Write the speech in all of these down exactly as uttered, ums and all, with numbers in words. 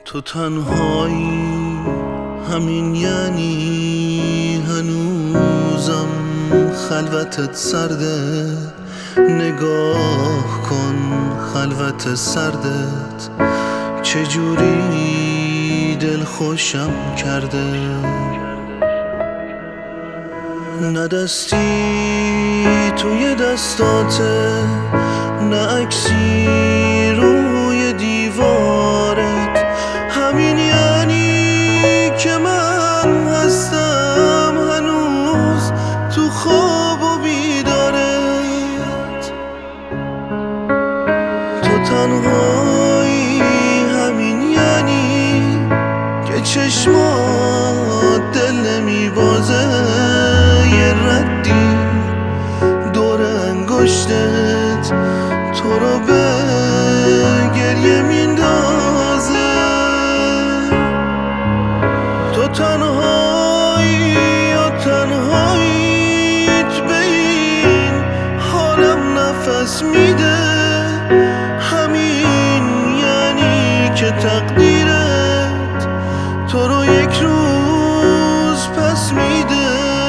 تو تنهایی، همین یعنی هنوزم خلوتت سرده. نگاه کن خلوت سردت چجوری دل خوشم کرده. نه دستی توی دستاته، نه عکسی روی دیوارت. همین یعنی که من هستم هنوز تو خواب و بیدارت. تو تنهایی، همین یعنی که چشمات دل نمیبازه. یه ردی دور انگشتت تو رو به گریه میندازه. تو تنهایی یا تنهاییت به این حالم نفس میده. همین یعنی که تقدیرت تو رو یک روز پس میده.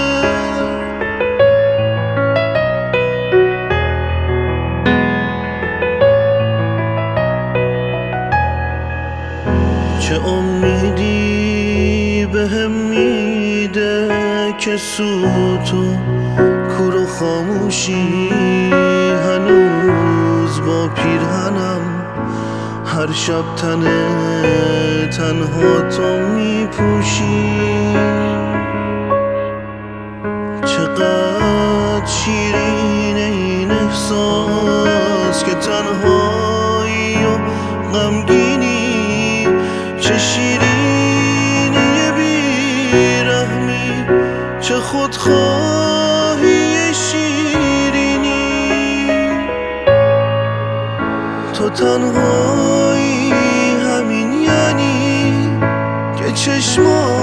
چه امیدی بهم میده که سوتو کور و خاموشی هنوز با پیرهنم هر شب تنه تنها تو میپوشی. چقدر شیرینه این احساس که تنهایی و غمگینی. چه شیرینی بیرحمی، چه خودخواهی شیرینی. تو تنهایی، همین یعنی که چشمات